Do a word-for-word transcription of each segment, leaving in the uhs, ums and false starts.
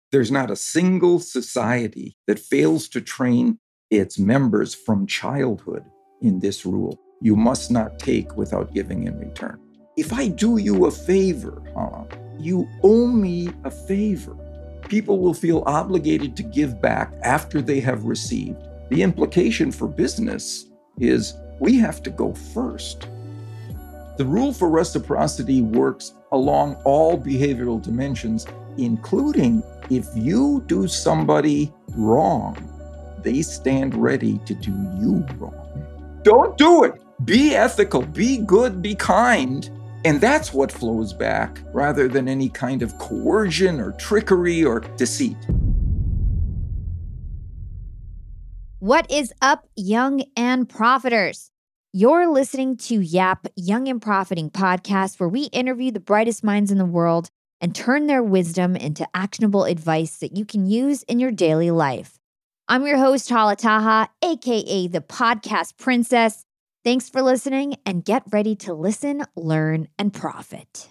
There's not a single society that fails to train its members from childhood in this rule. You must not take without giving in return. If I do you a favor, huh, you owe me a favor. People will feel obligated to give back after they have received. The implication for business is we have to go first. The rule for reciprocity works along all behavioral dimensions, including if you do somebody wrong, they stand ready to do you wrong. Don't do it. Be ethical, be good, be kind. And that's what flows back rather than any kind of coercion or trickery or deceit. What is up, young and profiters? You're listening to Yap Young and Profiting podcast, where we interview the brightest minds in the world and turn their wisdom into actionable advice that you can use in your daily life. I'm your host, Hala Taha, aka the Podcast Princess. Thanks for listening, and get ready to listen, learn, and profit.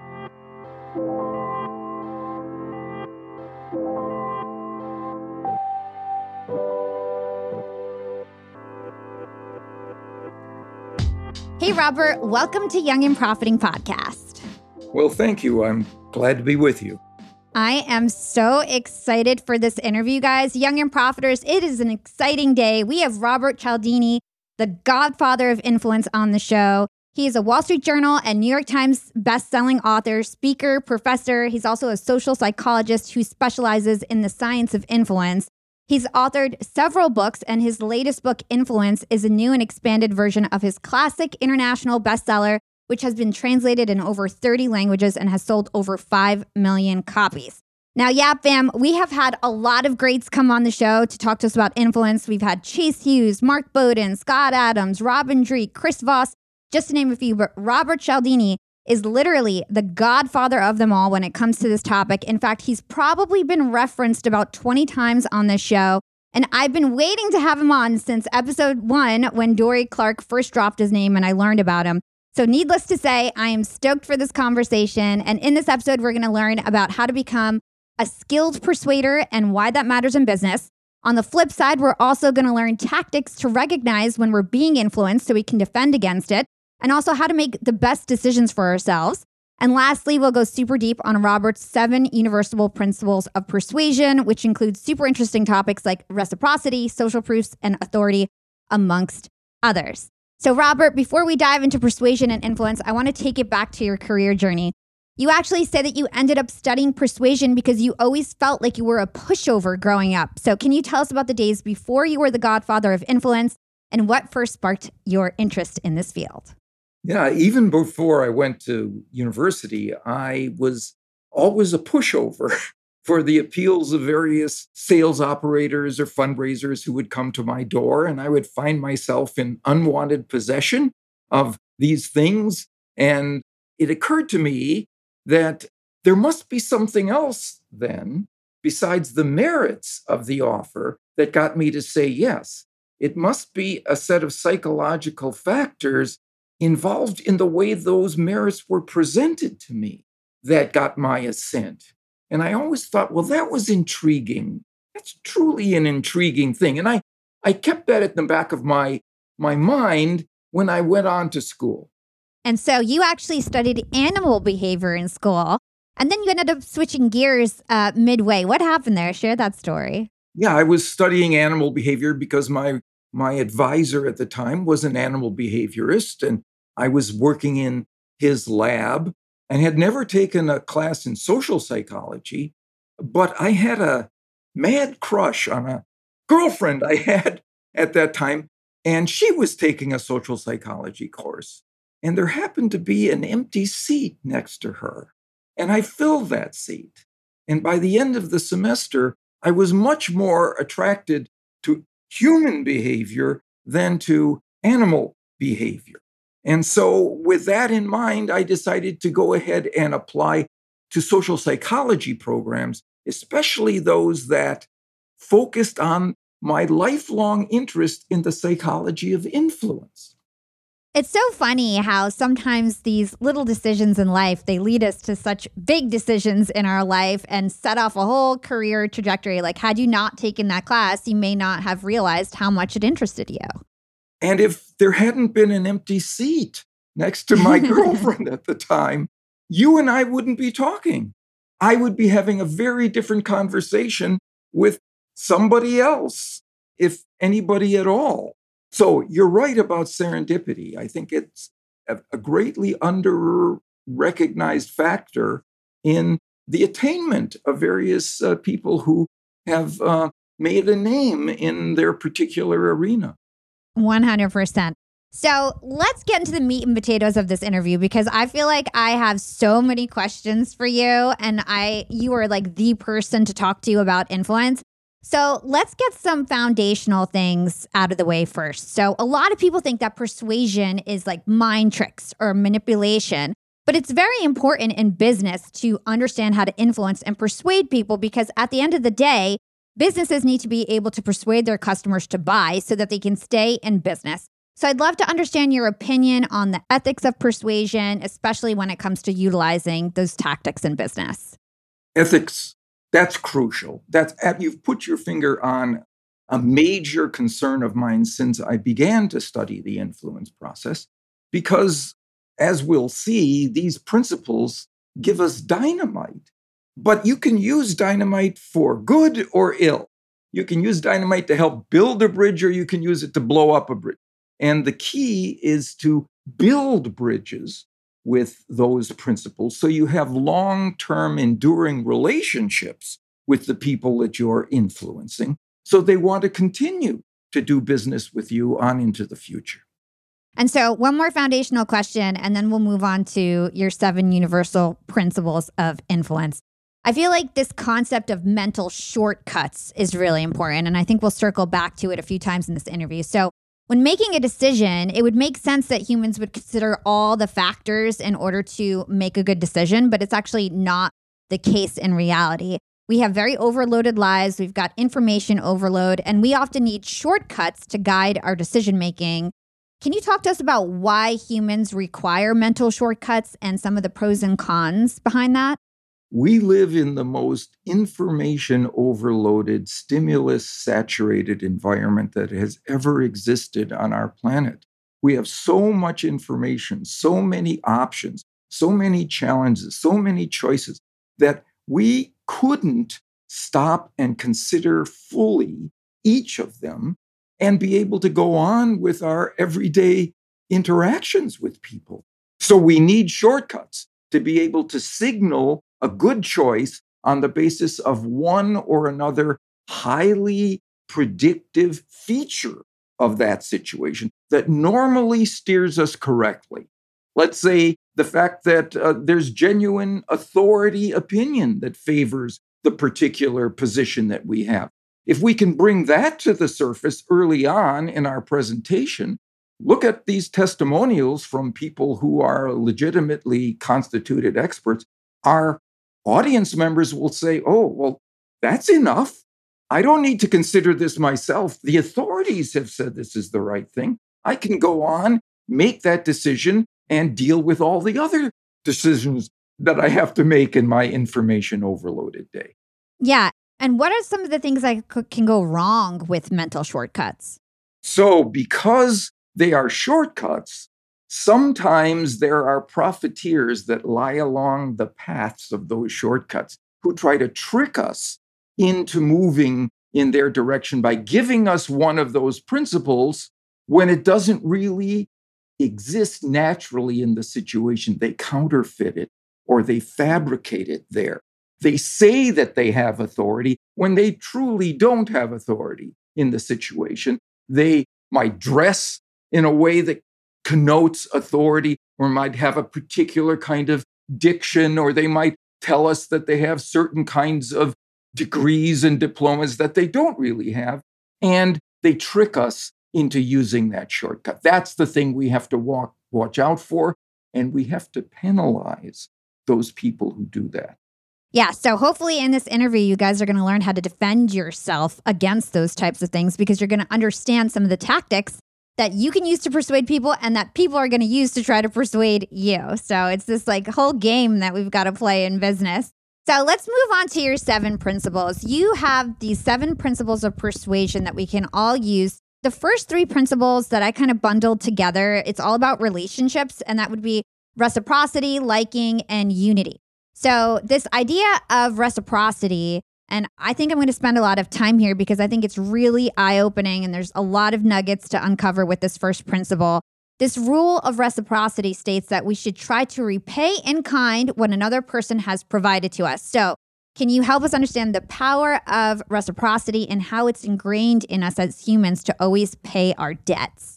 Hey, Robert, welcome to Young and Profiting Podcast. Well, thank you. I'm glad to be with you. I am so excited for this interview, guys. Young and Profiters, it is an exciting day. We have Robert Cialdini, the godfather of influence, on the show. He is a Wall Street Journal and New York Times best-selling author, speaker, professor. He's also a social psychologist who specializes in the science of influence. He's authored several books, and his latest book, Influence, is a new and expanded version of his classic international bestseller, which has been translated in over thirty languages and has sold over five million copies. Now, Yap Fam, we have had a lot of greats come on the show to talk to us about influence. We've had Chase Hughes, Mark Bowden, Scott Adams, Robin Dreeke, Chris Voss, just to name a few. But Robert Cialdini is literally the godfather of them all when it comes to this topic. In fact, he's probably been referenced about twenty times on this show. And I've been waiting to have him on since episode one, when Dorie Clark first dropped his name and I learned about him. So needless to say, I am stoked for this conversation. And in this episode, we're going to learn about how to become a skilled persuader and why that matters in business. On the flip side, we're also going to learn tactics to recognize when we're being influenced so we can defend against it, and also how to make the best decisions for ourselves. And lastly, we'll go super deep on Robert's seven universal principles of persuasion, which includes super interesting topics like reciprocity, social proofs, and authority, amongst others. So Robert, before we dive into persuasion and influence, I want to take it back to your career journey. You actually say that you ended up studying persuasion because you always felt like you were a pushover growing up. So can you tell us about the days before you were the godfather of influence and what first sparked your interest in this field? Yeah, even before I went to university, I was always a pushover for the appeals of various sales operators or fundraisers who would come to my door, and I would find myself in unwanted possession of these things. And it occurred to me that there must be something else then, besides the merits of the offer, that got me to say yes. It must be a set of psychological factors involved in the way those merits were presented to me that got my assent. And I always thought, well, that was intriguing. That's truly an intriguing thing. And I, I kept that at the back of my, my mind when I went on to school. And so you actually studied animal behavior in school, and then you ended up switching gears uh, midway. What happened there? Share that story. Yeah, I was studying animal behavior because my my advisor at the time was an animal behaviorist, and I was working in his lab and had never taken a class in social psychology, but I had a mad crush on a girlfriend I had at that time, and she was taking a social psychology course. And there happened to be an empty seat next to her. And I filled that seat. And by the end of the semester, I was much more attracted to human behavior than to animal behavior. And so with that in mind, I decided to go ahead and apply to social psychology programs, especially those that focused on my lifelong interest in the psychology of influence. It's so funny how sometimes these little decisions in life, they lead us to such big decisions in our life and set off a whole career trajectory. Like, had you not taken that class, you may not have realized how much it interested you. And if there hadn't been an empty seat next to my girlfriend at the time, you and I wouldn't be talking. I would be having a very different conversation with somebody else, if anybody at all. So you're right about serendipity. I think it's a, a greatly under-recognized factor in the attainment of various uh, people who have uh, made a name in their particular arena. one hundred percent. So let's get into the meat and potatoes of this interview, because I feel like I have so many questions for you, and I you are like the person to talk to about influence. So let's get some foundational things out of the way first. So a lot of people think that persuasion is like mind tricks or manipulation, but it's very important in business to understand how to influence and persuade people, because at the end of the day, businesses need to be able to persuade their customers to buy so that they can stay in business. So I'd love to understand your opinion on the ethics of persuasion, especially when it comes to utilizing those tactics in business. Ethics, that's crucial. That's you've put your finger on a major concern of mine since I began to study the influence process, because as we'll see, these principles give us dynamite. But you can use dynamite for good or ill. You can use dynamite to help build a bridge, or you can use it to blow up a bridge. And the key is to build bridges with those principles so you have long-term enduring relationships with the people that you're influencing, so they want to continue to do business with you on into the future. And so one more foundational question, and then we'll move on to your seven universal principles of influence. I feel like this concept of mental shortcuts is really important, and I think we'll circle back to it a few times in this interview. So when making a decision, it would make sense that humans would consider all the factors in order to make a good decision, but it's actually not the case in reality. We have very overloaded lives, we've got information overload, and we often need shortcuts to guide our decision-making. Can you talk to us about why humans require mental shortcuts and some of the pros and cons behind that? We live in the most information overloaded, stimulus saturated environment that has ever existed on our planet. We have so much information, so many options, so many challenges, so many choices that we couldn't stop and consider fully each of them and be able to go on with our everyday interactions with people. So we need shortcuts to be able to signal a good choice on the basis of one or another highly predictive feature of that situation that normally steers us correctly. Let's say the fact that uh, there's genuine authority opinion that favors the particular position that we have. If we can bring that to the surface early on in our presentation, look at these testimonials from people who are legitimately constituted experts. Our audience members will say, oh, well, that's enough. I don't need to consider this myself. The authorities have said this is the right thing. I can go on, make that decision, and deal with all the other decisions that I have to make in my information overloaded day. Yeah. And what are some of the things that can go wrong with mental shortcuts? So because they are shortcuts, sometimes there are profiteers that lie along the paths of those shortcuts who try to trick us into moving in their direction by giving us one of those principles when it doesn't really exist naturally in the situation. They counterfeit it or they fabricate it there. They say that they have authority when they truly don't have authority in the situation. They might dress in a way that connotes authority, or might have a particular kind of diction, or they might tell us that they have certain kinds of degrees and diplomas that they don't really have. And they trick us into using that shortcut. That's the thing we have to walk, watch out for. And we have to penalize those people who do that. Yeah, so hopefully in this interview, you guys are going to learn how to defend yourself against those types of things, because you're going to understand some of the tactics that you can use to persuade people and that people are going to use to try to persuade you. So it's this like whole game that we've got to play in business. So let's move on to your seven principles. You have these seven principles of persuasion that we can all use. The first three principles that I kind of bundled together, it's all about relationships, and that would be reciprocity, liking, and unity. So this idea of reciprocity, and I think I'm going to spend a lot of time here because I think it's really eye-opening and there's a lot of nuggets to uncover with this first principle. This rule of reciprocity states that we should try to repay in kind what another person has provided to us. So can you help us understand the power of reciprocity and how it's ingrained in us as humans to always pay our debts?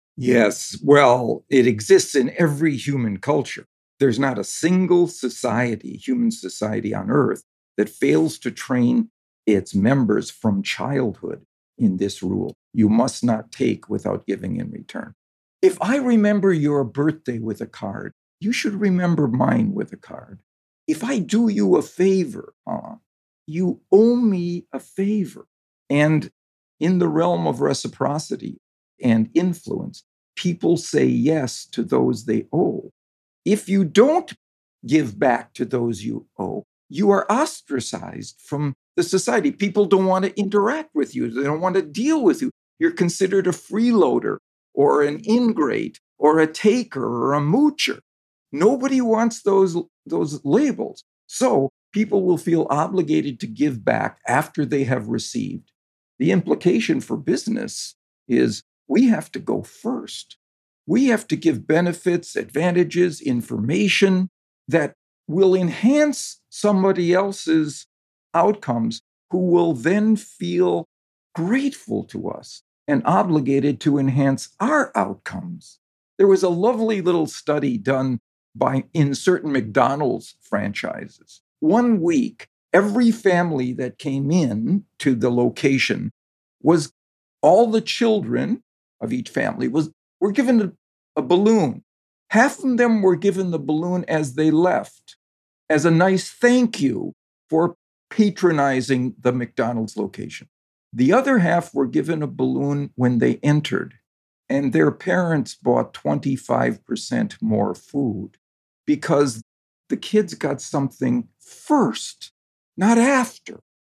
Yes. Well, it exists in every human culture. There's not a single society, human society on earth, that fails to train its members from childhood in this rule. You must not take without giving in return. If I remember your birthday with a card, you should remember mine with a card. If I do you a favor, uh, you owe me a favor. And in the realm of reciprocity and influence, people say yes to those they owe. If you don't give back to those you owe, you are ostracized from the society. People don't want to interact with you. They don't want to deal with you. You're considered a freeloader or an ingrate or a taker or a moocher. Nobody wants those, those labels. So people will feel obligated to give back after they have received. The implication for business is we have to go first. We have to give benefits, advantages, information that will enhance somebody else's outcomes, who will then feel grateful to us and obligated to enhance our outcomes. There was a lovely little study done by in certain McDonald's franchises. One week, every family that came in to the location was all the children of each family was were given a, a balloon. Half of them were given the balloon as they left, as a nice thank you for patronizing the McDonald's location. The other half were given a balloon when they entered, and their parents bought twenty-five percent more food because the kids got something first, not after,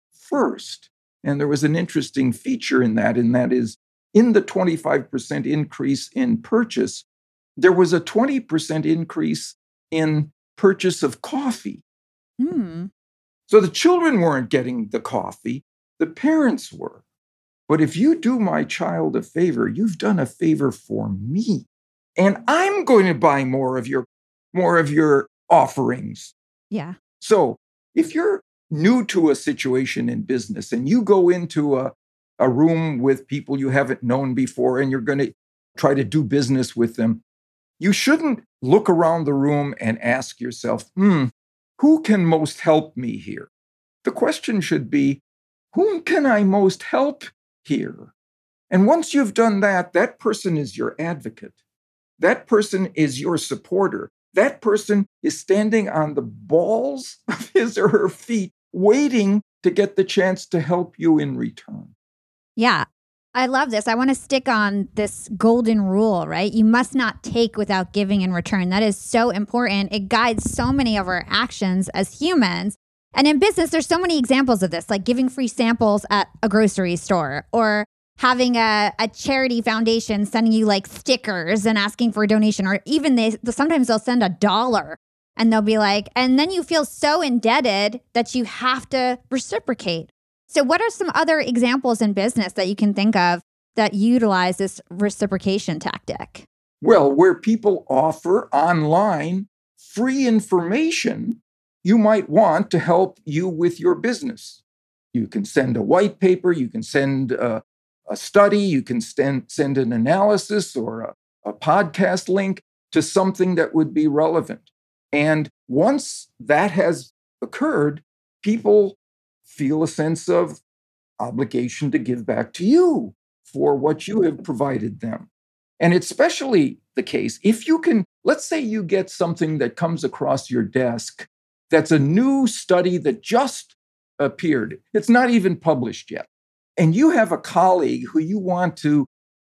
first. And there was an interesting feature in that, and that is in the twenty-five percent increase in purchase, there was a twenty percent increase in purchase of coffee. Hmm. So the children weren't getting the coffee, the parents were. But if you do my child a favor, you've done a favor for me. And I'm going to buy more of your more of your offerings. Yeah. So if you're new to a situation in business and you go into a, a room with people you haven't known before and you're going to try to do business with them, you shouldn't look around the room and ask yourself, hmm, who can most help me here? The question should be, whom can I most help here? And once you've done that, that person is your advocate. That person is your supporter. That person is standing on the balls of his or her feet, waiting to get the chance to help you in return. Yeah. I love this. I want to stick on this golden rule, right? You must not take without giving in return. That is so important. It guides so many of our actions as humans. And in business, there's so many examples of this, like giving free samples at a grocery store or having a, a charity foundation sending you like stickers and asking for a donation, or even they sometimes they'll send a dollar and they'll be like, and then you feel so indebted that you have to reciprocate. So what are some other examples in business that you can think of that utilize this reciprocation tactic? Well, where people offer online free information you might want to help you with your business. You can send a white paper, you can send a, a study, you can send, send an analysis or a, a podcast link to something that would be relevant. And once that has occurred, people feel a sense of obligation to give back to you for what you have provided them. And it's especially the case if you can, let's say you get something that comes across your desk that's a new study that just appeared. It's not even published yet. And you have a colleague who you want to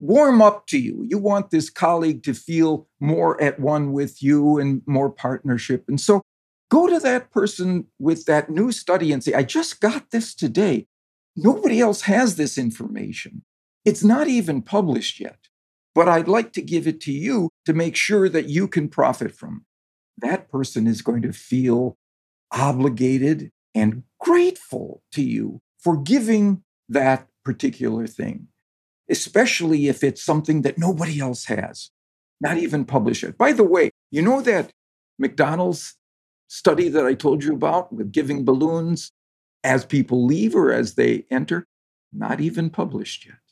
warm up to you. You want this colleague to feel more at one with you and more partnership. And so go to that person with that new study and say, I just got this today. Nobody else has this information. It's not even published yet, but I'd like to give it to you to make sure that you can profit from it. That person is going to feel obligated and grateful to you for giving that particular thing, especially if it's something that nobody else has, not even published it. By the way, you know that McDonald's study that I told you about with giving balloons as people leave or as they enter? Not even published yet.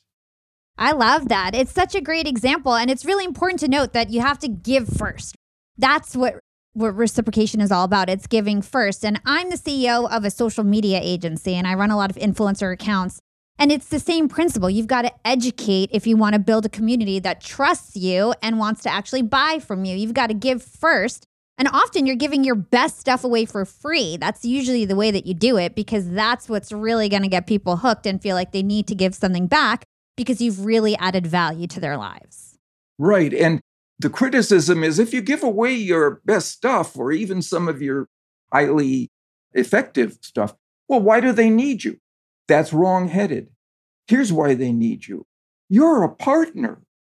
I love that. It's such a great example. And it's really important to note that you have to give first. That's what, what reciprocation is all about. It's giving first. And I'm the C E O of a social media agency, and I run a lot of influencer accounts. And it's the same principle. You've got to educate if you want to build a community that trusts you and wants to actually buy from you. You've got to give first. And often you're giving your best stuff away for free. That's usually the way that you do it, because that's what's really going to get people hooked and feel like they need to give something back because you've really added value to their lives. Right. And the criticism is if you give away your best stuff or even some of your highly effective stuff, well, why do they need you? That's wrong-headed. Here's why they need you. You're a partner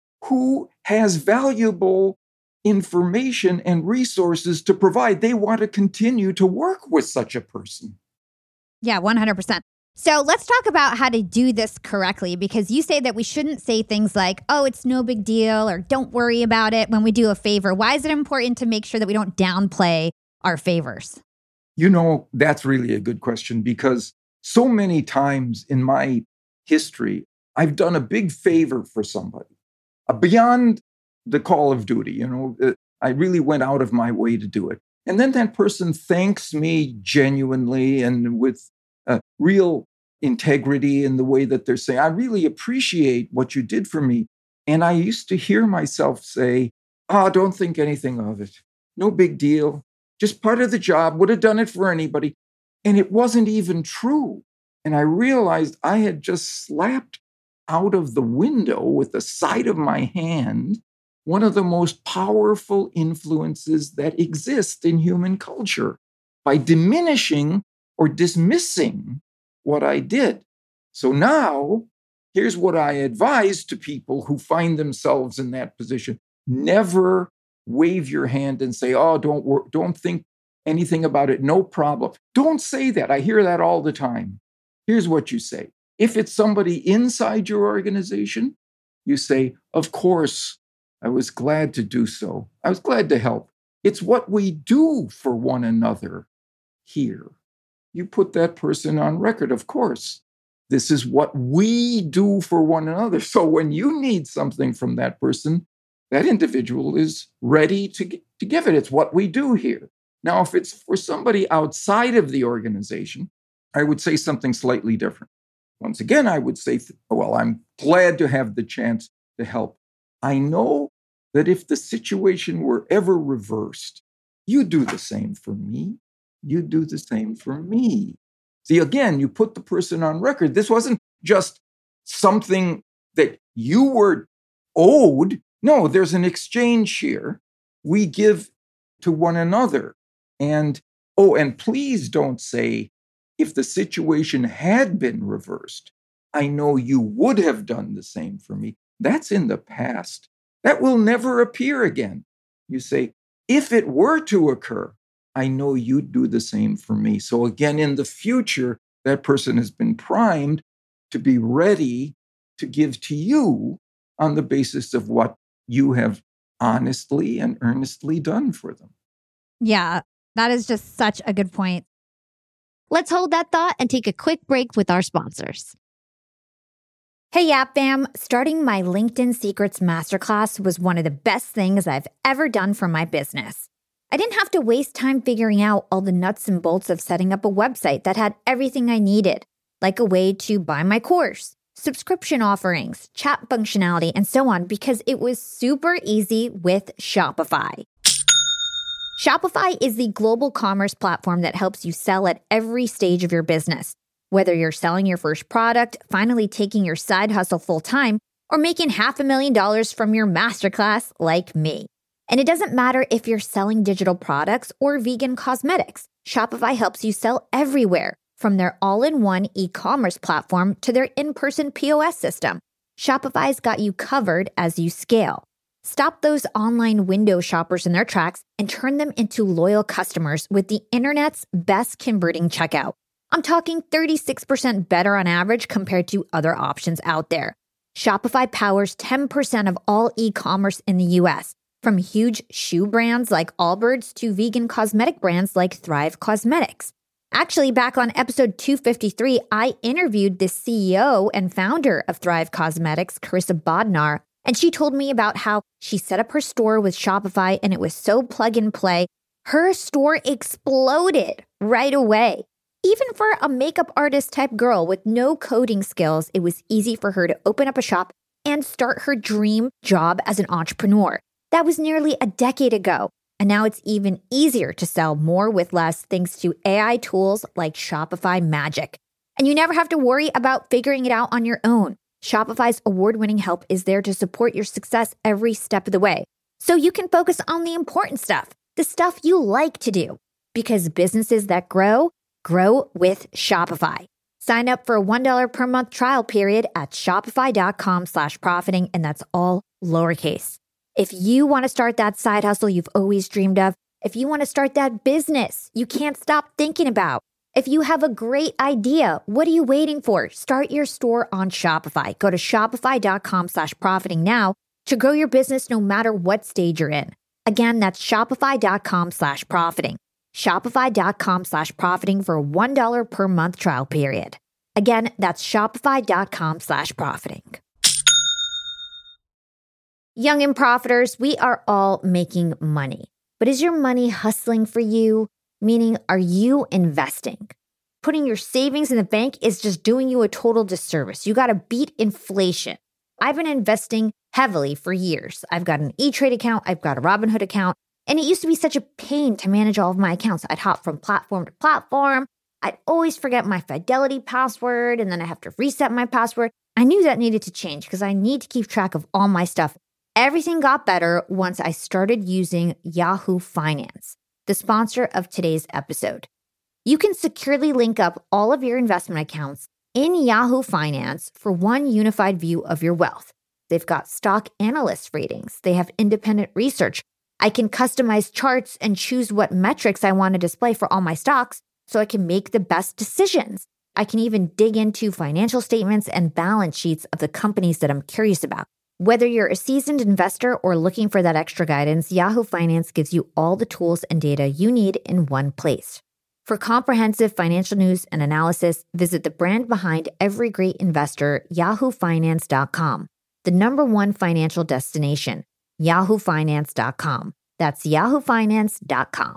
who has valuable information and resources to provide. They want to continue to work with such a person. Yeah, one hundred percent. So let's talk about how to do this correctly, because you say that we shouldn't say things like, oh, it's no big deal, or don't worry about it when we do a favor. Why is it important to make sure that we don't downplay our favors? You know, that's really a good question, because so many times in my history, I've done a big favor for somebody uh, beyond the call of duty. You know, uh, I really went out of my way to do it. And then that person thanks me genuinely and with uh, real integrity in the way that they're saying, I really appreciate what you did for me. And I used to hear myself say, ah, oh, don't think anything of it. No big deal. Just part of the job. Would have done it for anybody. And it wasn't even true. And I realized I had just slapped out of the window with the side of my hand one of the most powerful influences that exist in human culture by diminishing or dismissing what I did. So now, here's what I advise to people who find themselves in that position. Never wave your hand and say, oh, don't work, don't think anything about it. No problem. Don't say that. I hear that all the time. Here's what you say. If it's somebody inside your organization, you say, of course, I was glad to do so. I was glad to help. It's what we do for one another here. You put that person on record, of course. This is what we do for one another. So when you need something from that person, that individual is ready to, to give it. It's what we do here. Now, if it's for somebody outside of the organization, I would say something slightly different. Once again, I would say, well, I'm glad to have the chance to help. I know that if the situation were ever reversed, you do the same for me. You do the same for me. See, again, you put the person on record. This wasn't just something that you were owed. No, there's an exchange here. We give to one another. And, oh, and please don't say, if the situation had been reversed, I know you would have done the same for me. That's in the past. That will never appear again. You say, if it were to occur, I know you'd do the same for me. So again, in the future, that person has been primed to be ready to give to you on the basis of what you have honestly and earnestly done for them. Yeah, that is just such a good point. Let's hold that thought and take a quick break with our sponsors. Hey, Yap Fam, starting my LinkedIn Secrets Masterclass was one of the best things I've ever done for my business. I didn't have to waste time figuring out all the nuts and bolts of setting up a website that had everything I needed, like a way to buy my course, subscription offerings, chat functionality, and so on, because it was super easy with Shopify. Shopify is the global commerce platform that helps you sell at every stage of your business. Whether you're selling your first product, finally taking your side hustle full-time, or making half a million dollars from your masterclass like me. And it doesn't matter if you're selling digital products or vegan cosmetics. Shopify helps you sell everywhere, from their all-in-one e-commerce platform to their in-person P O S system. Shopify's got you covered as you scale. Stop those online window shoppers in their tracks and turn them into loyal customers with the internet's best converting checkout. I'm talking thirty-six percent better on average compared to other options out there. Shopify powers ten percent of all e-commerce in the U S, from huge shoe brands like Allbirds to vegan cosmetic brands like Thrive Causemetics. Actually, back on episode two fifty-three, I interviewed the C E O and founder of Thrive Causemetics, Carissa Bodnar, and she told me about how she set up her store with Shopify and it was so plug and play. Her store exploded right away. Even for a makeup artist type girl with no coding skills, it was easy for her to open up a shop and start her dream job as an entrepreneur. That was nearly a decade ago. And now it's even easier to sell more with less thanks to A I tools like Shopify Magic. And you never have to worry about figuring it out on your own. Shopify's award-winning help is there to support your success every step of the way. So you can focus on the important stuff, the stuff you like to do. Because businesses that grow, grow with Shopify. Sign up for a one dollar per month trial period at shopify.com slash profiting, and that's all lowercase. If you want to start that side hustle you've always dreamed of, if you want to start that business you can't stop thinking about, if you have a great idea, what are you waiting for? Start your store on Shopify. Go to shopify.com slash profiting now to grow your business no matter what stage you're in. Again, that's shopify.com slash profiting. Shopify.com slash profiting for a one dollar per month trial period. Again, that's shopify.com slash profiting. Young and profiters, we are all making money. But is your money hustling for you? Meaning, are you investing? Putting your savings in the bank is just doing you a total disservice. You got to beat inflation. I've been investing heavily for years. I've got an E-Trade account. I've got a Robinhood account. And it used to be such a pain to manage all of my accounts. I'd hop from platform to platform. I'd always forget my Fidelity password, and then I have to reset my password. I knew that needed to change because I need to keep track of all my stuff. Everything got better once I started using Yahoo Finance, the sponsor of today's episode. You can securely link up all of your investment accounts in Yahoo Finance for one unified view of your wealth. They've got stock analyst ratings. They have independent research. I can customize charts and choose what metrics I want to display for all my stocks so I can make the best decisions. I can even dig into financial statements and balance sheets of the companies that I'm curious about. Whether you're a seasoned investor or looking for that extra guidance, Yahoo Finance gives you all the tools and data you need in one place. For comprehensive financial news and analysis, visit the brand behind every great investor, yahoo finance dot com, the number one financial destination, yahoo finance dot com. That's yahoo finance dot com.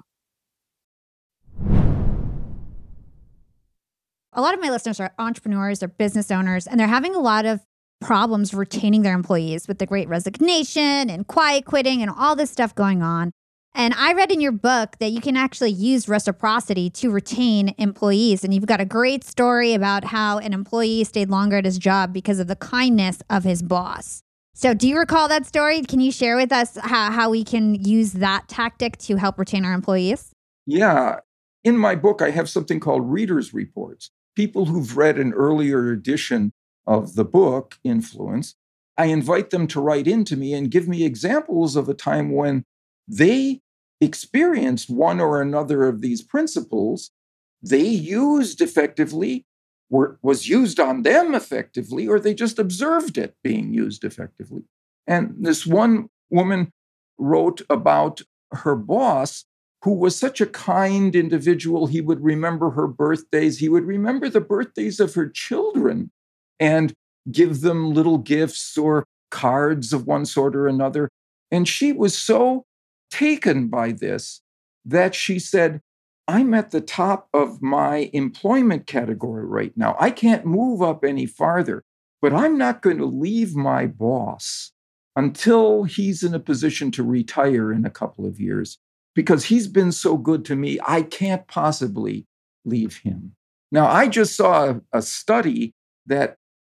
A lot of my listeners are entrepreneurs, they're business owners, and they're having a lot of problems retaining their employees with the great resignation and quiet quitting and all this stuff going on. And I read in your book that you can actually use reciprocity to retain employees. And you've got a great story about how an employee stayed longer at his job because of the kindness of his boss. So do you recall that story? Can you share with us how, how we can use that tactic to help retain our employees? Yeah. In my book, I have something called readers' reports. People who've read an earlier edition of the book, Influence, I invite them to write into me and give me examples of a time when they experienced one or another of these principles they used effectively, were, was used on them effectively, or they just observed it being used effectively. And this one woman wrote about her boss, who was such a kind individual. He would remember her birthdays. He would remember the birthdays of her children and give them little gifts or cards of one sort or another. And she was so taken by this that she said, I'm at the top of my employment category right now. I can't move up any farther, but I'm not going to leave my boss until he's in a position to retire in a couple of years, because he's been so good to me. I can't possibly leave him. Now, I just saw a, a study that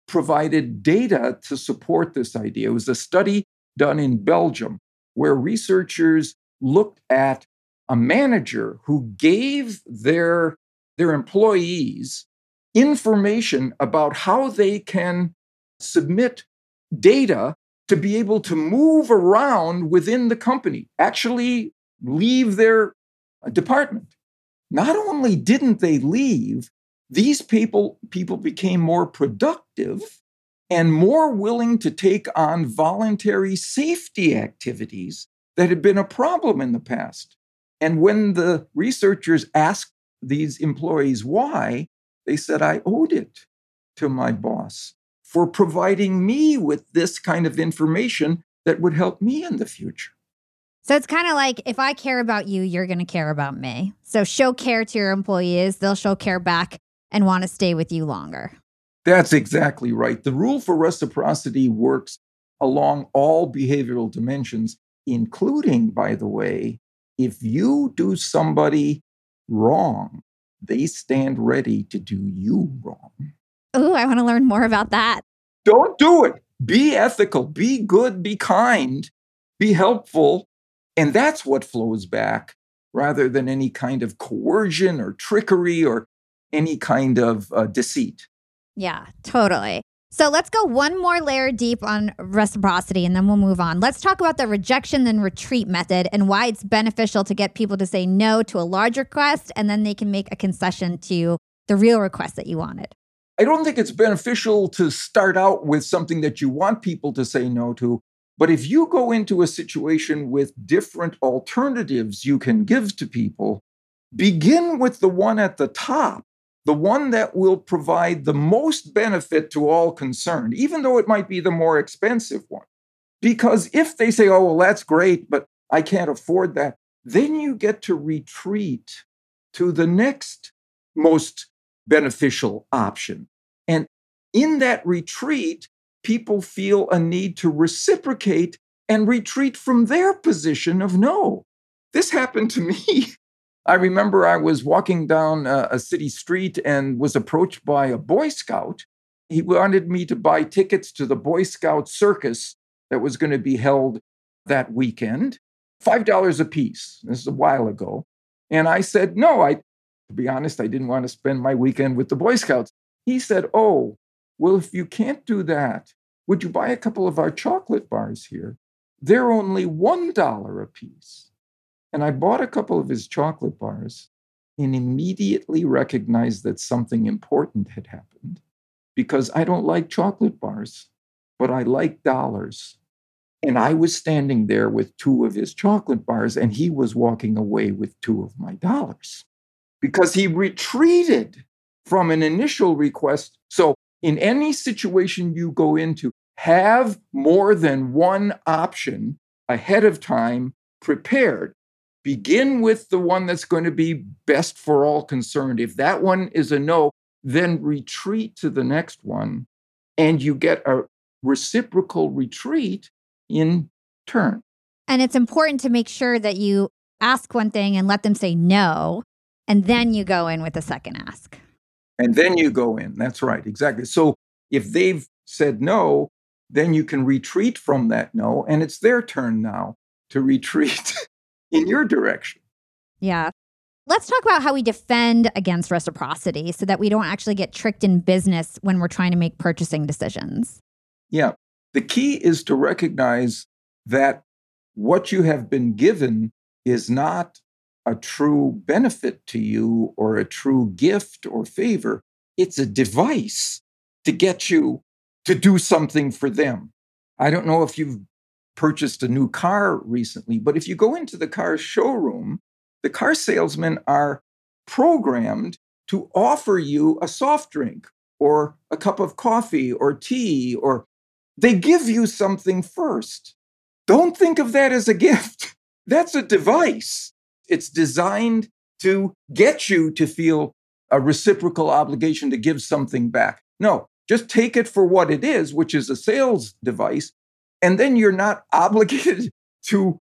provided data to support this idea. It was a study done in Belgium where researchers looked at a manager who gave their, their employees information about how they can submit data to be able to move around within the company, actually leave their department. Not only didn't they leave, these people, people became more productive and more willing to take on voluntary safety activities that had been a problem in the past. And when the researchers asked these employees why, they said, I owed it to my boss for providing me with this kind of information that would help me in the future. So it's kind of like, if I care about you, you're going to care about me. So show care to your employees, they'll show care back and want to stay with you longer. That's exactly right. The rule for reciprocity works along all behavioral dimensions, including, by the way, if you do somebody wrong, they stand ready to do you wrong. Ooh, I want to learn more about that. Don't do it. Be ethical, be good, be kind, be helpful. And that's what flows back rather than any kind of coercion or trickery or any kind of uh, deceit. Yeah, totally. So let's go one more layer deep on reciprocity and then we'll move on. Let's talk about the rejection then retreat method and why it's beneficial to get people to say no to a large request and then they can make a concession to the real request that you wanted. I don't think it's beneficial to start out with something that you want people to say no to. But if you go into a situation with different alternatives you can give to people, begin with the one at the top, the one that will provide the most benefit to all concerned, even though it might be the more expensive one. Because if they say, oh, well, that's great, but I can't afford that, then you get to retreat to the next most beneficial option. And in that retreat, people feel a need to reciprocate and retreat from their position of no. This happened to me. I remember I was walking down a, a city street and was approached by a Boy Scout. He wanted me to buy tickets to the Boy Scout circus that was going to be held that weekend, five dollars a piece. This is a while ago. And I said, no, I, to be honest, I didn't want to spend my weekend with the Boy Scouts. He said, oh, well, if you can't do that, would you buy a couple of our chocolate bars here? They're only one dollar a piece. And I bought a couple of his chocolate bars and immediately recognized that something important had happened because I don't like chocolate bars, but I like dollars. And I was standing there with two of his chocolate bars and he was walking away with two of my dollars because he retreated from an initial request. So in any situation you go into, have more than one option ahead of time prepared. Begin with the one that's going to be best for all concerned. If that one is a no, then retreat to the next one, and you get a reciprocal retreat in turn. And it's important to make sure that you ask one thing and let them say no, and then you go in with the second ask. And then you go in. That's right. Exactly. So if they've said no, then you can retreat from that no, and it's their turn now to retreat in your direction. Yeah. Let's talk about how we defend against reciprocity so that we don't actually get tricked in business when we're trying to make purchasing decisions. Yeah. The key is to recognize that what you have been given is not a true benefit to you or a true gift or favor. It's a device to get you to do something for them. I don't know if you've purchased a new car recently, but if you go into the car showroom, the car salesmen are programmed to offer you a soft drink or a cup of coffee or tea, or they give you something first. Don't think of that as a gift. That's a device. It's designed to get you to feel a reciprocal obligation to give something back. No, just take it for what it is, which is a sales device. And then you're not obligated to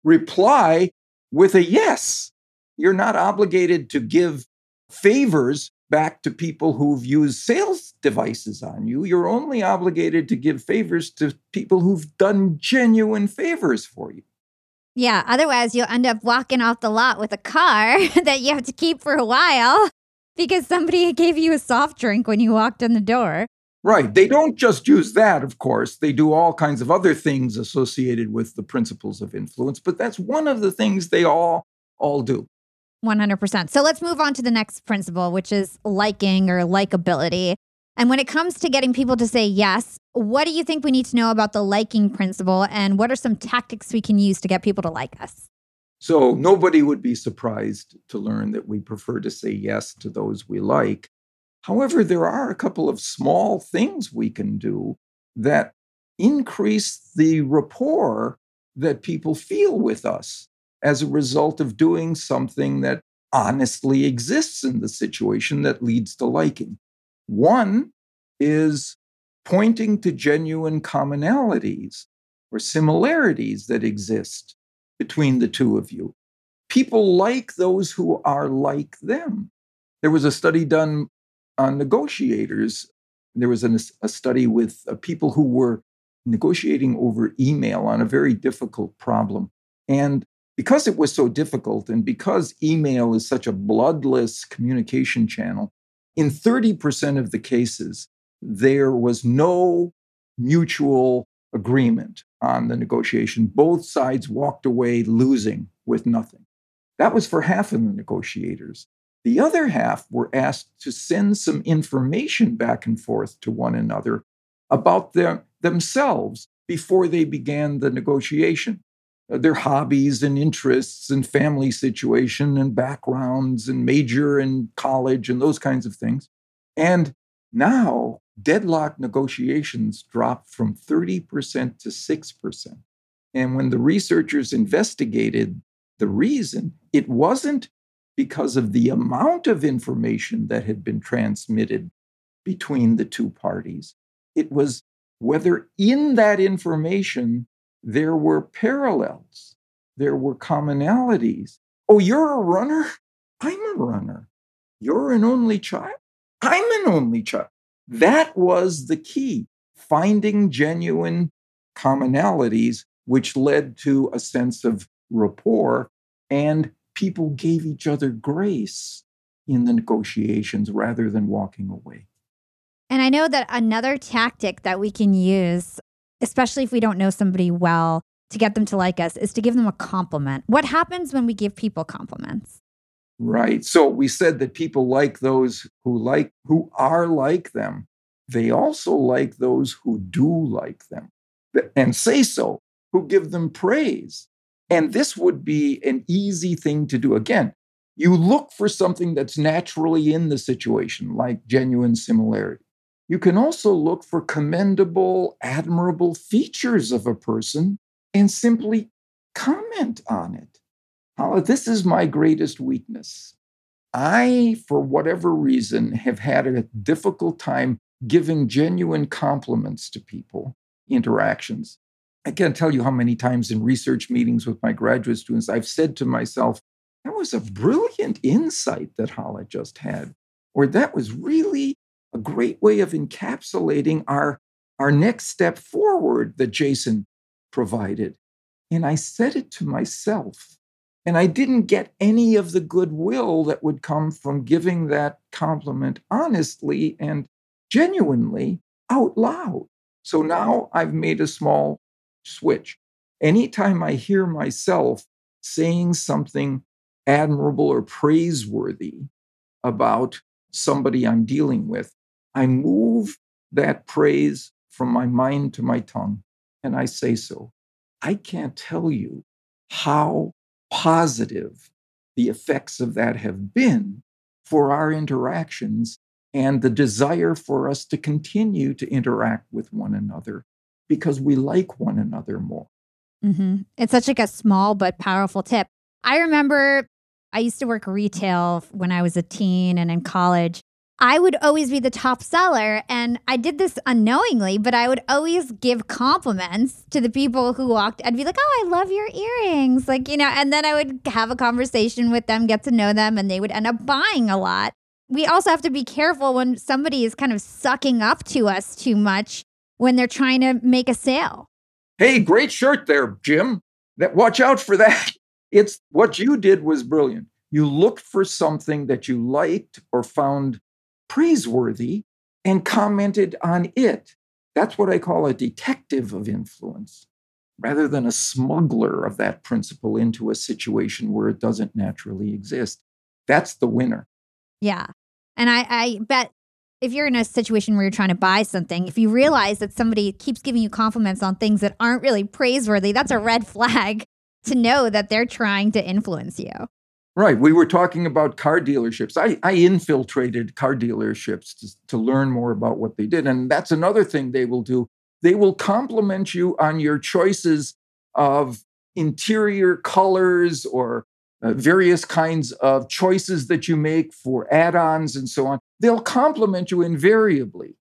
reply with a yes. You're not obligated to give favors back to people who've used sales devices on you. You're only obligated to give favors to people who've done genuine favors for you. Yeah, otherwise you'll end up walking off the lot with a car that you have to keep for a while because somebody gave you a soft drink when you walked in the door. Right. They don't just use that, of course. They do all kinds of other things associated with the principles of influence, but that's one of the things they all all do. one hundred percent. So let's move on to the next principle, which is liking or likability. And when it comes to getting people to say yes, what do you think we need to know about the liking principle, and what are some tactics we can use to get people to like us? So nobody would be surprised to learn that we prefer to say yes to those we like. However, there are a couple of small things we can do that increase the rapport that people feel with us as a result of doing something that honestly exists in the situation that leads to liking. One is pointing to genuine commonalities or similarities that exist between the two of you. People like those who are like them. There was a study done on negotiators. There was an, a study with uh, people who were negotiating over email on a very difficult problem. And because it was so difficult, and because email is such a bloodless communication channel, in thirty percent of the cases, there was no mutual agreement on the negotiation. Both sides walked away losing with nothing. That was for half of the negotiators. The other half were asked to send some information back and forth to one another about their, themselves before they began the negotiation. Their hobbies and interests and family situation and backgrounds and major and college and those kinds of things. And now deadlock negotiations dropped from thirty percent to six percent. And when the researchers investigated the reason, it wasn't because of the amount of information that had been transmitted between the two parties. It was whether in that information there were parallels, there were commonalities. Oh, you're a runner? I'm a runner. You're an only child? I'm an only child. That was the key, finding genuine commonalities, which led to a sense of rapport, and people gave each other grace in the negotiations rather than walking away. And I know that another tactic that we can use, especially if we don't know somebody well, to get them to like us, is to give them a compliment. What happens when we give people compliments? Right. So we said that people like those who like, who are like them. They also like those who do like them and say so, who give them praise. And this would be an easy thing to do. Again, you look for something that's naturally in the situation, like genuine similarity. You can also look for commendable, admirable features of a person and simply comment on it. Oh, this is my greatest weakness. I, for whatever reason, have had a difficult time giving genuine compliments to people, interactions. I can't tell you how many times in research meetings with my graduate students, I've said to myself, that was a brilliant insight that Hala just had, or that was really a great way of encapsulating our, our next step forward that Jason provided. And I said it to myself, and I didn't get any of the goodwill that would come from giving that compliment honestly and genuinely out loud. So now I've made a small switch. Anytime I hear myself saying something admirable or praiseworthy about somebody I'm dealing with, I move that praise from my mind to my tongue, and I say so. I can't tell you how positive the effects of that have been for our interactions and the desire for us to continue to interact with one another because we like one another more. Mm-hmm. It's such like a small but powerful tip. I remember I used to work retail when I was a teen and in college. I would always be the top seller, and I did this unknowingly, but I would always give compliments to the people who walked. I'd be like, oh, I love your earrings. Like, you know, and then I would have a conversation with them, get to know them, and they would end up buying a lot. we also have to be careful when somebody is kind of sucking up to us too much when they're trying to make a sale. Hey, great shirt there, Jim. That, watch out for that. It's what you did was brilliant. You looked for something that you liked or found praiseworthy and commented on it. That's what I call a detective of influence, rather than a smuggler of that principle into a situation where it doesn't naturally exist. That's the winner. Yeah. And I, I bet if you're in a situation where you're trying to buy something, if you realize that somebody keeps giving you compliments on things that aren't really praiseworthy, that's a red flag to know that they're trying to influence you. Right. We were talking about car dealerships. I, I infiltrated car dealerships to, to learn more about what they did. And that's another thing they will do. They will compliment you on your choices of interior colors or uh, various kinds of choices that you make for add-ons and so on. They'll compliment you invariably.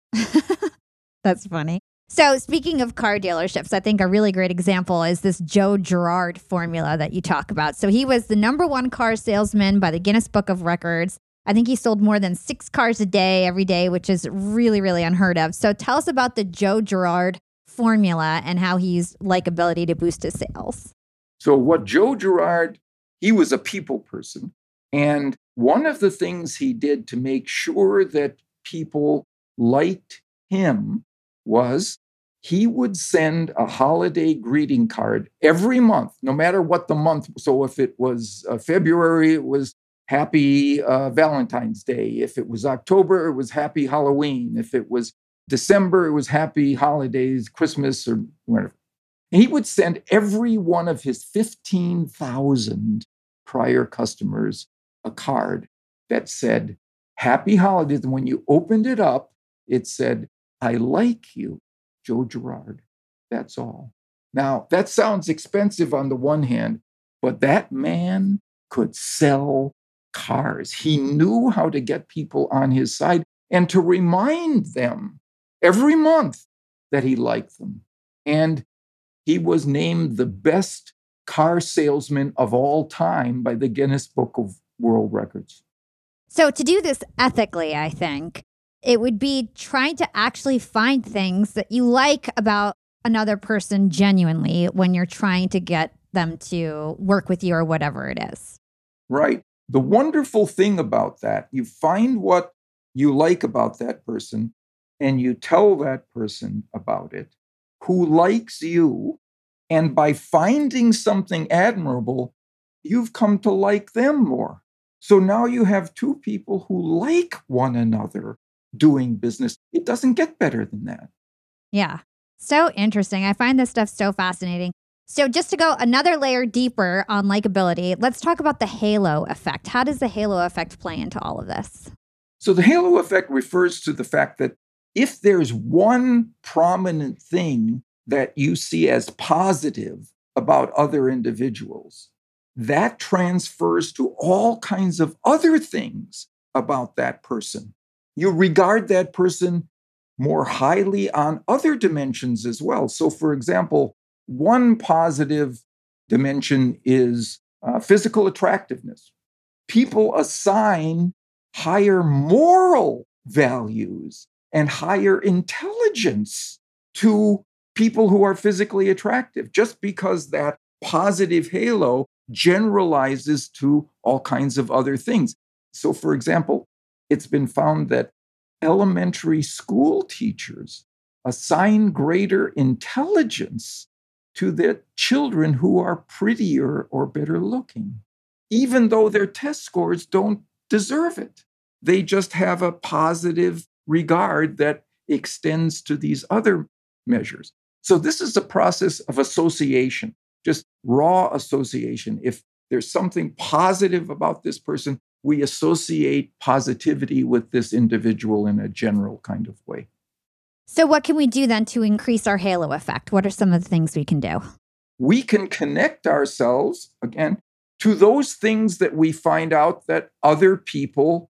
That's funny. So speaking of car dealerships, I think a really great example is this Joe Girard formula that you talk about. So he was the number one car salesman by the Guinness Book of Records. I think he sold more than six cars a day every day, which is really, really unheard of. So tell us about the Joe Girard formula and how he used likability to boost his sales. So what Joe Girard, he was a people person. And one of the things he did to make sure that people liked him was he would send a holiday greeting card every month, no matter what the month. So if it was uh, February, it was Happy uh, Valentine's Day. If it was October, it was Happy Halloween. If it was December, it was Happy Holidays, Christmas, or whatever. And he would send every one of his fifteen thousand prior customers a card that said, Happy Holidays. And when you opened it up, it said, I like you, Joe Girard. That's all. Now, that sounds expensive on the one hand, but that man could sell cars. He knew how to get people on his side and to remind them every month that he liked them. And he was named the best car salesman of all time by the Guinness Book of World Records. So to do this ethically, I think, it would be trying to actually find things that you like about another person genuinely when you're trying to get them to work with you or whatever it is. Right. The wonderful thing about that, you find what you like about that person and you tell that person about it who likes you. And by finding something admirable, you've come to like them more. So now you have two people who like one another doing business. It doesn't get better than that. Yeah. So interesting. I find this stuff so fascinating. So just to go another layer deeper on likability, let's talk about the halo effect. How does the halo effect play into all of this? So the halo effect refers to the fact that if there's one prominent thing that you see as positive about other individuals, that transfers to all kinds of other things about that person. You regard that person more highly on other dimensions as well. So, for example, one positive dimension is uh, physical attractiveness. People assign higher moral values and higher intelligence to people who are physically attractive, just because that positive halo generalizes to all kinds of other things. So, for example, it's been found that elementary school teachers assign greater intelligence to their children who are prettier or better looking, even though their test scores don't deserve it. They just have a positive regard that extends to these other measures. So this is a process of association, just raw association. If there's something positive about this person, we associate positivity with this individual in a general kind of way. So what can we do then to increase our halo effect? What are some of the things we can do? We can connect ourselves, again, to those things that we find out that other people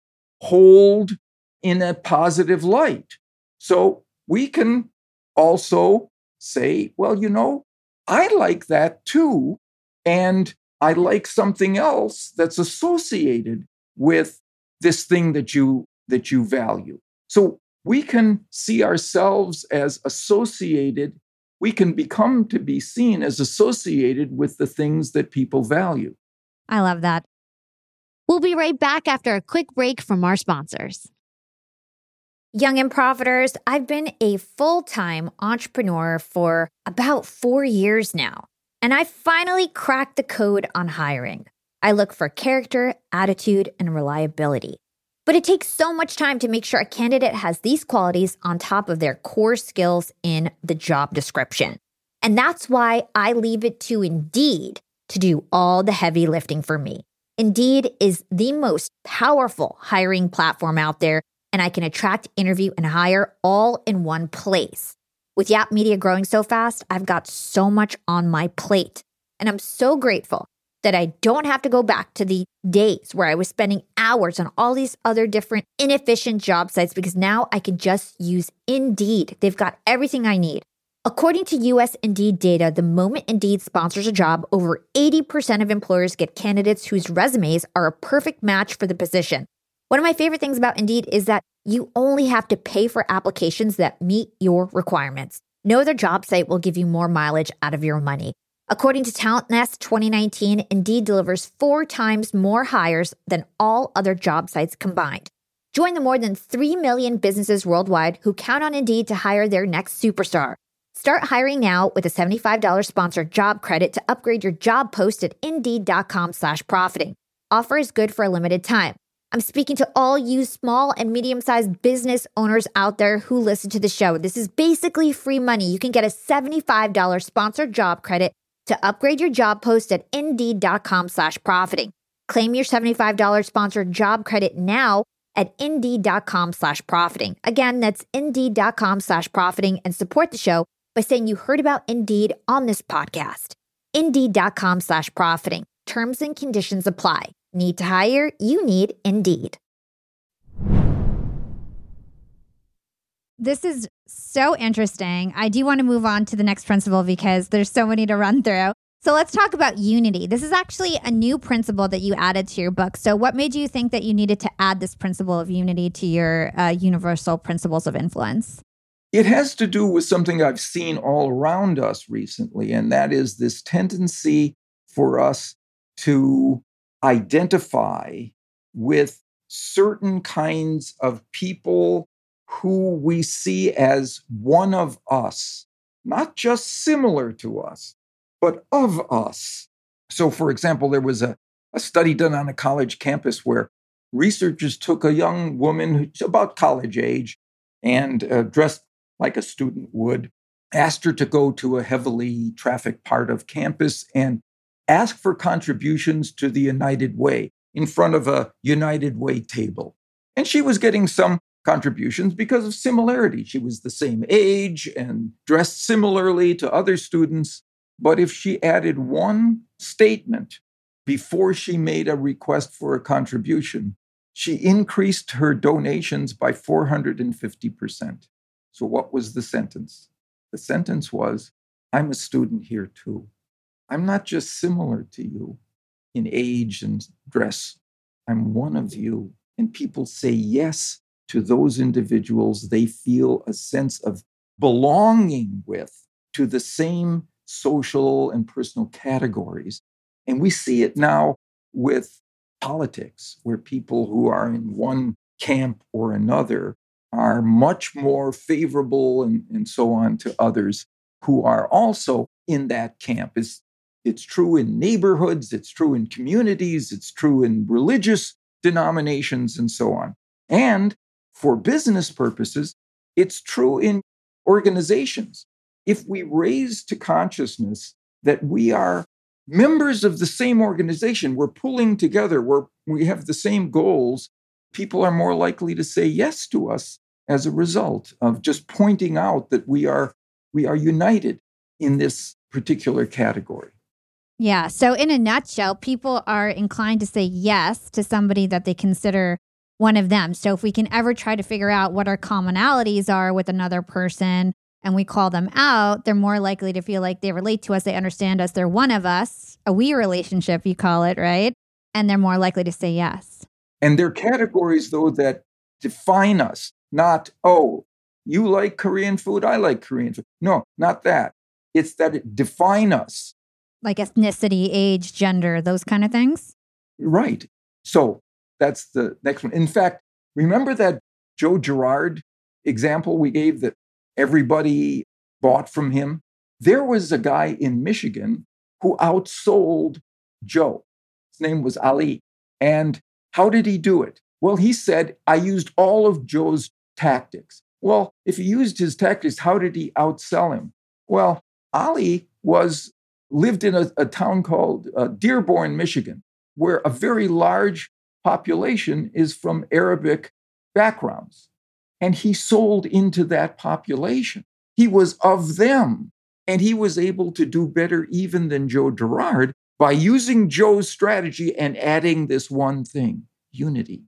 hold in a positive light. So we can also say, well, you know, I like that too. And I like something else that's associated with this thing that you that you value. So we can see ourselves as associated, we can become to be seen as associated with the things that people value. I love that. We'll be right back after a quick break from our sponsors. Young and Profiters, I've been a full-time entrepreneur for about four years now, and I finally cracked the code on hiring. I look for character, attitude, and reliability. But it takes so much time to make sure a candidate has these qualities on top of their core skills in the job description. And that's why I leave it to Indeed to do all the heavy lifting for me. Indeed is the most powerful hiring platform out there, and I can attract, interview, and hire all in one place. With Yap Media growing so fast, I've got so much on my plate. And I'm so grateful that I don't have to go back to the days where I was spending hours on all these other different inefficient job sites, because now I can just use Indeed. They've got everything I need. According to U S Indeed data, the moment Indeed sponsors a job, over eighty percent of employers get candidates whose resumes are a perfect match for the position. One of my favorite things about Indeed is that you only have to pay for applications that meet your requirements. No other job site will give you more mileage out of your money. According to Talent Nest twenty nineteen, Indeed delivers four times more hires than all other job sites combined. Join the more than three million businesses worldwide who count on Indeed to hire their next superstar. Start hiring now with a seventy-five dollars sponsored job credit to upgrade your job post at Indeed.com slash profiting. Offer is good for a limited time. I'm speaking to all you small and medium-sized business owners out there who listen to the show. This is basically free money. You can get a seventy-five dollars sponsored job credit to upgrade your job post at Indeed.com slash profiting. Claim your seventy-five dollars sponsored job credit now at Indeed.com slash profiting. Again, that's Indeed.com slash profiting, and support the show by saying you heard about Indeed on this podcast. Indeed.com slash profiting. Terms and conditions apply. Need to hire? You need Indeed. This is so interesting. I do want to move on to the next principle because there's so many to run through. So let's talk about unity. This is actually a new principle that you added to your book. So what made you think that you needed to add this principle of unity to your uh, universal principles of influence? It has to do with something I've seen all around us recently, and that is this tendency for us to identify with certain kinds of people who we see as one of us, not just similar to us, but of us. So, for example, there was a, a study done on a college campus where researchers took a young woman who's about college age and uh, dressed like a student would, asked her to go to a heavily trafficked part of campus and ask for contributions to the United Way in front of a United Way table. And she was getting some contributions because of similarity. She was the same age and dressed similarly to other students. But if she added one statement before she made a request for a contribution, she increased her donations by four hundred fifty percent. So what was the sentence? The sentence was, I'm a student here too. I'm not just similar to you in age and dress. I'm one of you. And people say yes to those individuals they feel a sense of belonging with, to the same social and personal categories. And we see it now with politics, where people who are in one camp or another are much more favorable and, and so on to others who are also in that camp. It's, it's true in neighborhoods, it's true in communities, it's true in religious denominations and so on. And for business purposes, it's true in organizations. If we raise to consciousness that we are members of the same organization, we're pulling together, we're, we have the same goals, people are more likely to say yes to us as a result of just pointing out that we are, we are united in this particular category. Yeah. So in a nutshell, people are inclined to say yes to somebody that they consider one of them. So if we can ever try to figure out what our commonalities are with another person and we call them out, they're more likely to feel like they relate to us, they understand us, they're one of us, a we relationship, you call it, right? And they're more likely to say yes. And they're categories, though, that define us, not, oh, you like Korean food, I like Korean food. No, not that. It's that it define us. Like ethnicity, age, gender, those kind of things? Right. So that's the next one. In fact, remember that Joe Girard example we gave that everybody bought from him? There was a guy in Michigan who outsold Joe. His name was Ali. And how did he do it? Well, he said, I used all of Joe's tactics. Well, if he used his tactics, how did he outsell him? Well, Ali was lived in a, a town called uh, Dearborn, Michigan, where a very large population is from Arabic backgrounds. And he sold into that population. He was of them. And he was able to do better even than Joe Girard by using Joe's strategy and adding this one thing, unity.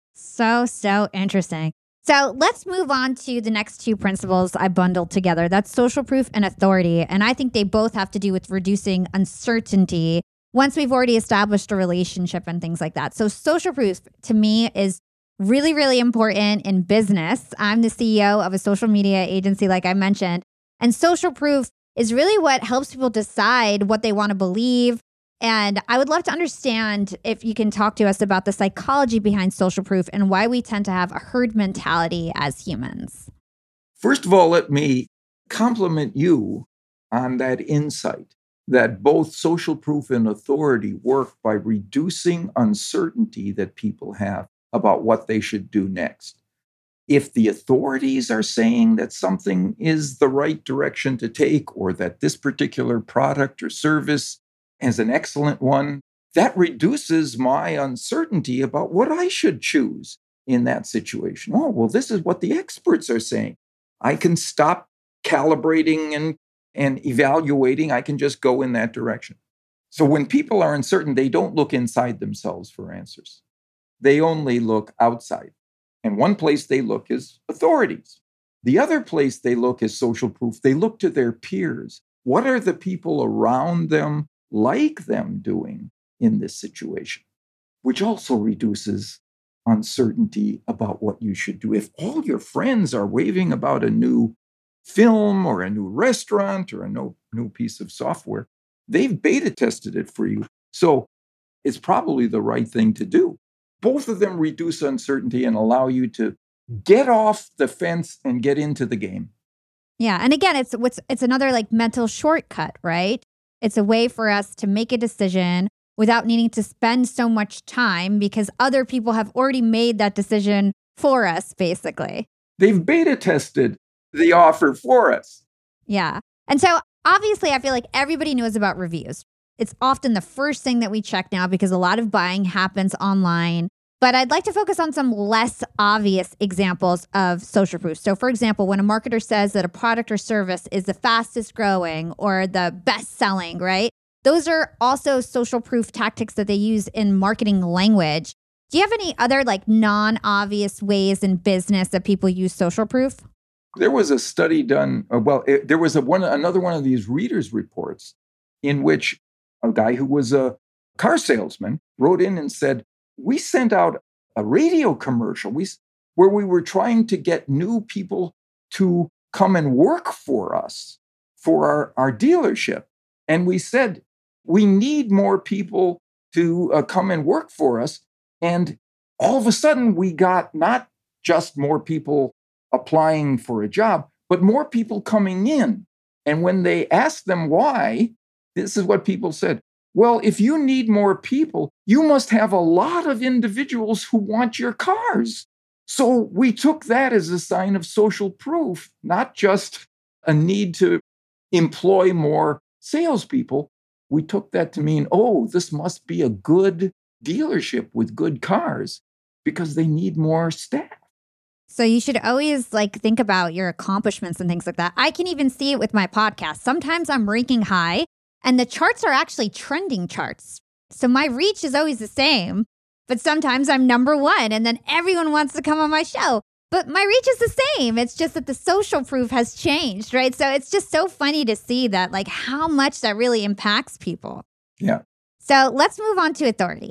So, so interesting. So let's move on to the next two principles I bundled together. That's social proof and authority. And I think they both have to do with reducing uncertainty once we've already established a relationship and things like that. So social proof to me is really, really important in business. I'm the C E O of a social media agency, like I mentioned. And social proof is really what helps people decide what they want to believe. And I would love to understand if you can talk to us about the psychology behind social proof and why we tend to have a herd mentality as humans. First of all, let me compliment you on that insight that both social proof and authority work by reducing uncertainty that people have about what they should do next. If the authorities are saying that something is the right direction to take, or that this particular product or service is an excellent one, that reduces my uncertainty about what I should choose in that situation. Oh, well, this is what the experts are saying. I can stop calibrating and, and evaluating. I can just go in that direction. So when people are uncertain, they don't look inside themselves for answers. They only look outside. And one place they look is authorities. The other place they look is social proof. They look to their peers. What are the people around them like them doing in this situation? Which also reduces uncertainty about what you should do. If all your friends are raving about a new film or a new restaurant or a no, new piece of software, they've beta tested it for you. So it's probably the right thing to do. Both of them reduce uncertainty and allow you to get off the fence and get into the game. Yeah. And again, it's what's it's another like mental shortcut, right? It's a way for us to make a decision without needing to spend so much time because other people have already made that decision for us, basically. They've beta tested the offer for us. Yeah. And so obviously, I feel like everybody knows about reviews. It's often the first thing that we check now because a lot of buying happens online. But I'd like to focus on some less obvious examples of social proof. So for example, when a marketer says that a product or service is the fastest growing or the best selling, right? Those are also social proof tactics that they use in marketing language. Do you have any other like non-obvious ways in business that people use social proof? There was a study done, uh, well, it, there was a one another one of these readers' reports in which a guy who was a car salesman wrote in and said, we sent out a radio commercial we, where we were trying to get new people to come and work for us, for our, our dealership. And we said, we need more people to uh, come and work for us. And all of a sudden, we got not just more people applying for a job, but more people coming in. And when they asked them why, this is what people said. Well, if you need more people, you must have a lot of individuals who want your cars. So we took that as a sign of social proof, not just a need to employ more salespeople. We took that to mean, oh, this must be a good dealership with good cars because they need more staff. So you should always like think about your accomplishments and things like that. I can even see it with my podcast. Sometimes I'm ranking high and the charts are actually trending charts. So my reach is always the same, but sometimes I'm number one and then everyone wants to come on my show. But my reach is the same. It's just that the social proof has changed, right? So it's just so funny to see that, like how much that really impacts people. Yeah. So let's move on to authority.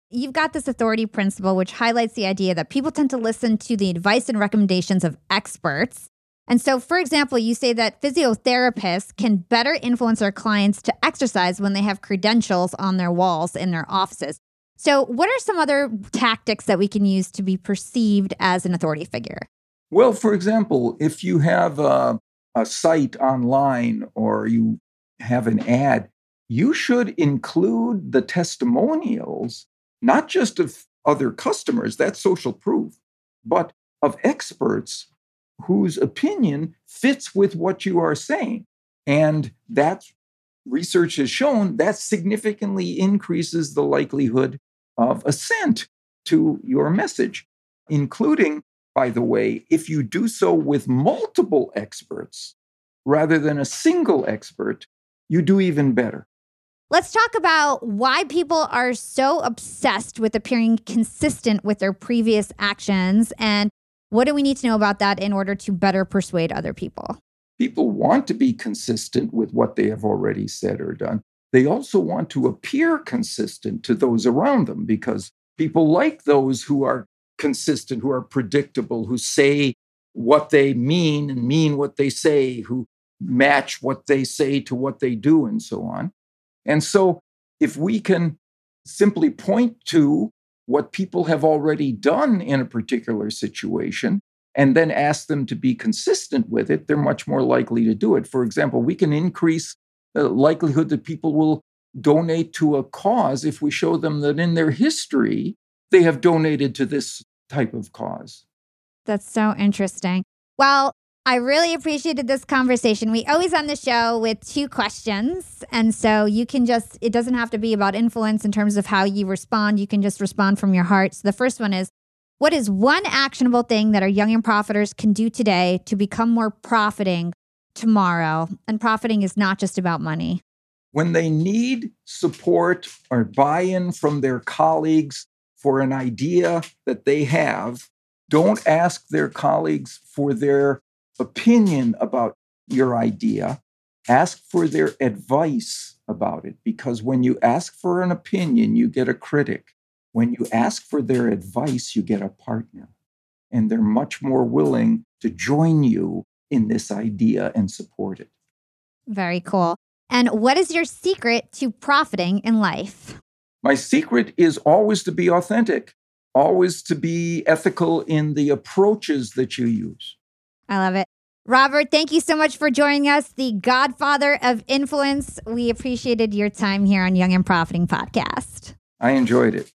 You've got this authority principle, which highlights the idea that people tend to listen to the advice and recommendations of experts. And so, for example, you say that physiotherapists can better influence their clients to exercise when they have credentials on their walls in their offices. So what are some other tactics that we can use to be perceived as an authority figure? Well, for example, if you have a, a site online or you have an ad, you should include the testimonials, not just of other customers, that's social proof, but of experts whose opinion fits with what you are saying. And that research has shown that significantly increases the likelihood of assent to your message, including, by the way, if you do so with multiple experts rather than a single expert, you do even better. Let's talk about why people are so obsessed with appearing consistent with their previous actions, and what do we need to know about that in order to better persuade other people? People want to be consistent with what they have already said or done. They also want to appear consistent to those around them because people like those who are consistent, who are predictable, who say what they mean and mean what they say, who match what they say to what they do, and so on. And so if we can simply point to what people have already done in a particular situation and then ask them to be consistent with it, they're much more likely to do it. For example, we can increase the likelihood that people will donate to a cause if we show them that in their history, they have donated to this type of cause. That's so interesting. Well, I really appreciated this conversation. We always end the show with two questions. And so you can just, it doesn't have to be about influence in terms of how you respond. You can just respond from your heart. So the first one is, what is one actionable thing that our young and profiters can do today to become more profiting tomorrow? And profiting is not just about money. When they need support or buy-in from their colleagues for an idea that they have, don't ask their colleagues for their opinion about your idea. Ask for their advice about it, because when you ask for an opinion, you get a critic. When you ask for their advice, you get a partner. And they're much more willing to join you in this idea and support it. Very cool. And what is your secret to profiting in life? My secret is always to be authentic, always to be ethical in the approaches that you use. I love it. Robert, thank you so much for joining us, the godfather of influence. We appreciated your time here on Young and Profiting Podcast. I enjoyed it.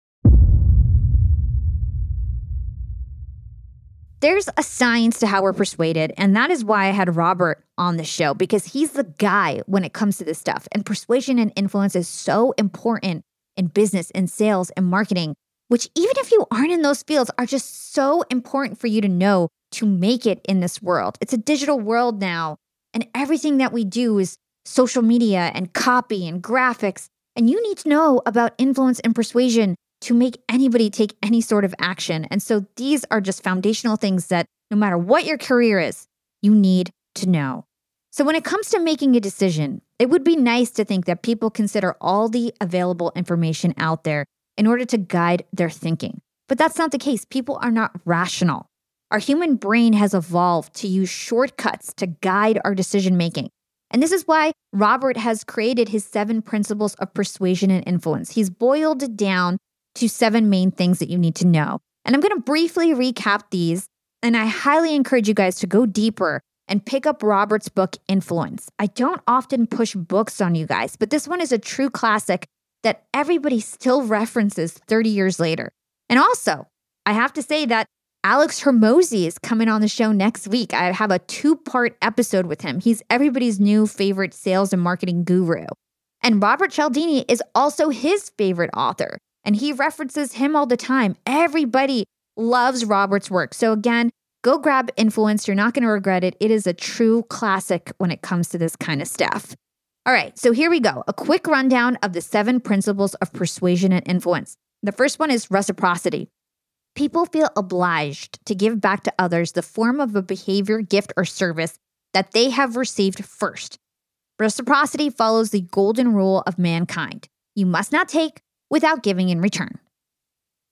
There's a science to how we're persuaded, and that is why I had Robert on the show, because he's the guy when it comes to this stuff. And persuasion and influence is so important in business and sales and marketing, which even if you aren't in those fields are just so important for you to know to make it in this world. It's a digital world now, and everything that we do is social media and copy and graphics, and you need to know about influence and persuasion to make anybody take any sort of action. And so these are just foundational things that no matter what your career is, you need to know. So when it comes to making a decision, it would be nice to think that people consider all the available information out there in order to guide their thinking. But that's not the case. People are not rational. Our human brain has evolved to use shortcuts to guide our decision-making. And this is why Robert has created his seven principles of persuasion and influence. He's boiled it down to seven main things that you need to know. And I'm going to briefly recap these, and I highly encourage you guys to go deeper and pick up Robert's book, Influence. I don't often push books on you guys, but this one is a true classic that everybody still references thirty years later. And also, I have to say that Alex Hormozi is coming on the show next week. I have a two-part episode with him. He's everybody's new favorite sales and marketing guru. And Robert Cialdini is also his favorite author, and he references him all the time. Everybody loves Robert's work. So again, go grab Influence. You're not going to regret it. It is a true classic when it comes to this kind of stuff. All right, so here we go. A quick rundown of the seven principles of persuasion and influence. The first one is reciprocity. People feel obliged to give back to others the form of a behavior, gift, or service that they have received first. Reciprocity follows the golden rule of mankind. You must not take without giving in return.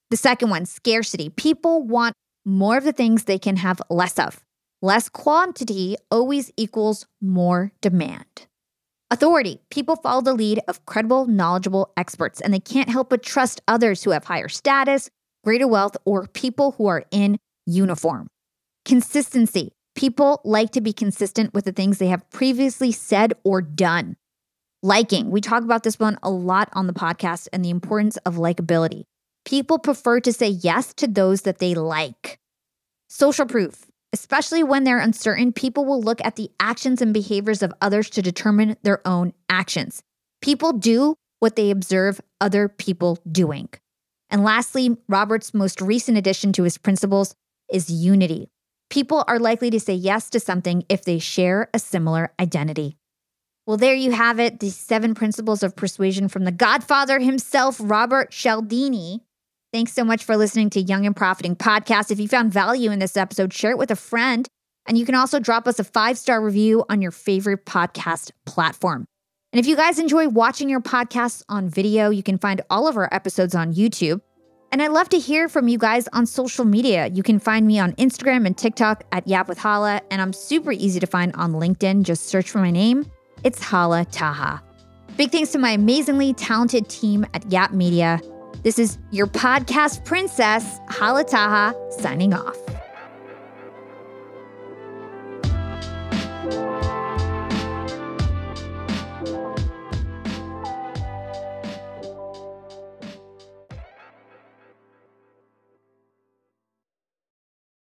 The second one, scarcity. People want more of the things they can have less of. Less quantity always equals more demand. Authority. People follow the lead of credible, knowledgeable experts, and they can't help but trust others who have higher status, greater wealth, or people who are in uniform. Consistency. People like to be consistent with the things they have previously said or done. Liking. We talk about this one a lot on the podcast and the importance of likability. People prefer to say yes to those that they like. Social proof. Especially when they're uncertain, people will look at the actions and behaviors of others to determine their own actions. People do what they observe other people doing. And lastly, Robert's most recent addition to his principles is unity. People are likely to say yes to something if they share a similar identity. Well, there you have it, the seven principles of persuasion from the Godfather himself, Robert Cialdini. Thanks so much for listening to Young and Profiting Podcast. If you found value in this episode, share it with a friend. And you can also drop us a five-star review on your favorite podcast platform. And if you guys enjoy watching your podcasts on video, you can find all of our episodes on YouTube. And I'd love to hear from you guys on social media. You can find me on Instagram and TikTok at Yap with Hala. And I'm super easy to find on LinkedIn. Just search for my name. It's Hala Taha. Big thanks to my amazingly talented team at Yap Media. This is your podcast princess, Hala Taha, signing off.